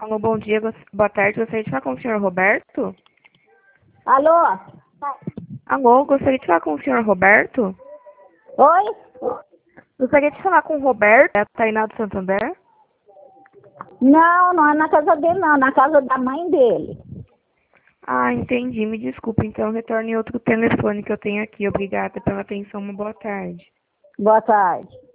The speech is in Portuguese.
Alô, bom dia, boa tarde. Gostaria de falar com o senhor Roberto? Alô? Alô, gostaria de falar com o senhor Roberto? Oi? Gostaria de falar com o Roberto, da Tainá do Santander? Não, não é na casa dele, não. Na casa da mãe dele. Ah, entendi. Me desculpe, então retorne outro telefone que eu tenho aqui. Obrigada pela atenção. Uma boa tarde. Boa tarde.